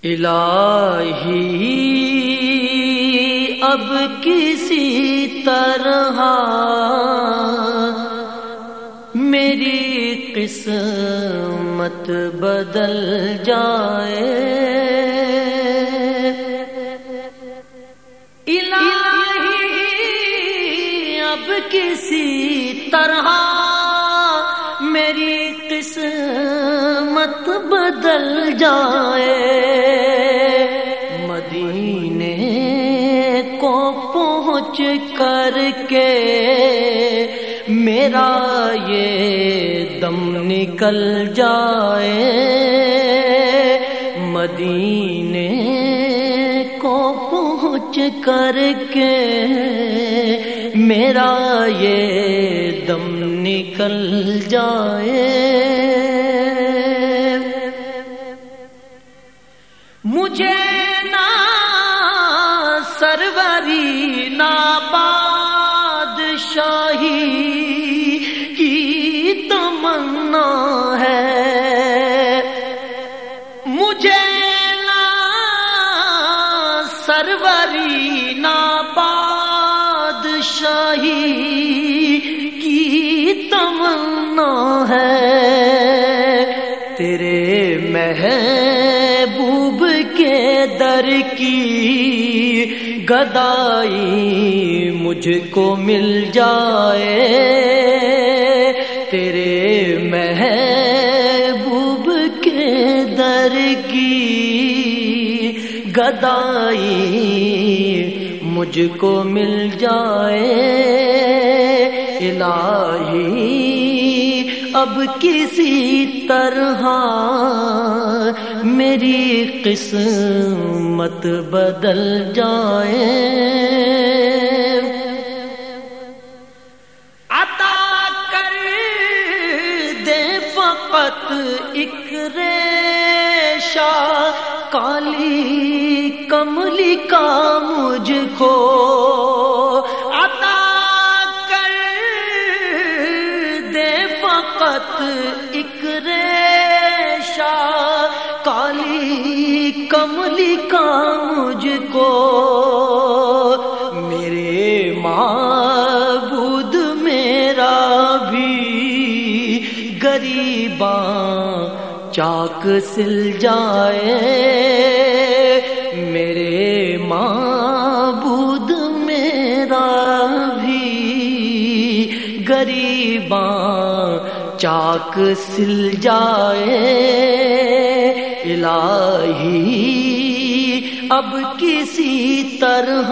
الہی اب کسی طرح میری قسمت بدل جائے، الہی اب کسی طرح میری قسمت بدل جائے، مدینے کو پہنچ کر کے میرا یہ دم نکل جائے، مدینے کو پہنچ کر کے میرا یہ دم نکل جائے، مجھے نہ سروری نہ بادشاہی کی تمنا ہے، مجھے نہ سروری نہ بادشاہی کی تمنا ہے، تیرے محبوب کے در کی گدائی مجھ کو مل جائے، تیرے محبوب کے در کی گدائی مجھ کو مل جائے، الہی اب کسی طرح میری قسمت بدل جائے، عطا کر دے فقط ایک ریشہ کالی کملی کا مجھ کو، عطا کر دے فقط ایک ریشہ کالی کملی کا مجھ کو، میرے معبود میرا بھی غریباں چاک سل جائے، میرے معبود میرا بھی غریباں چاک سل جائے، الہی اب کسی طرح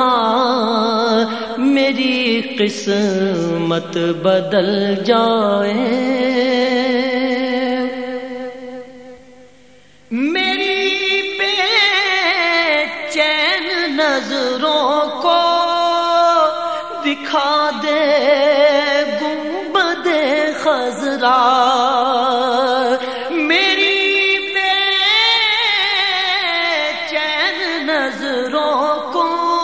میری قسمت بدل جائے، میری بے چین نظروں کو دکھا دے گنبد خضرا، میری بے چین نظروں کو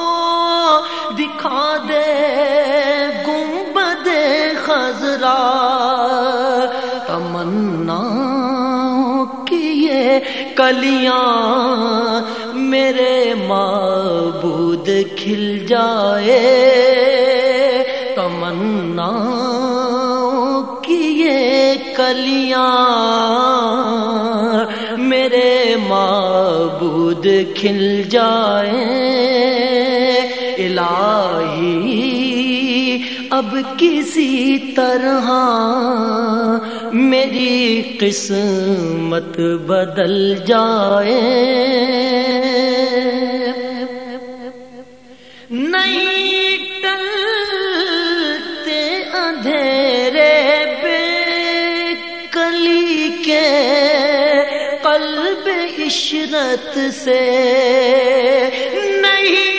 دکھا دے گنبد خضرا، تمنا کلیاں میرے معبود کھل جائے، تمنا کی یہ کلیاں میرے معبود کھل جائے، الہی اب کسی طرح میری قسمت بدل جائے، نہیں ٹلتے اندھیرے بے کلی کے قلب عشرت سے، نہیں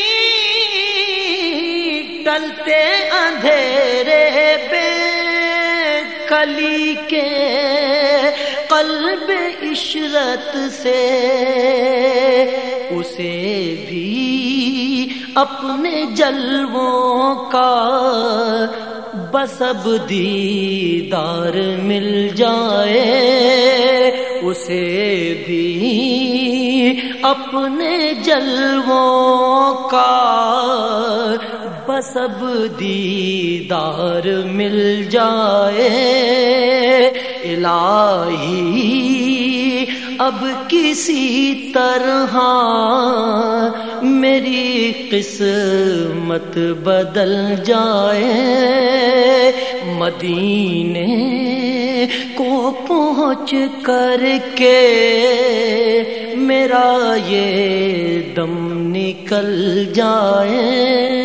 ٹلتے اندھیرے بے کلی کے قلب عشرت سے، اسے بھی اپنے جلووں کا بس اب دیدار مل جائے اسے بھی اپنے جلووں کا، بس اب دیدار مل جائے الہی اب کسی طرح میری قسمت بدل جائے، مدینے کو پہنچ کر کے میرا یہ دم نکل جائے۔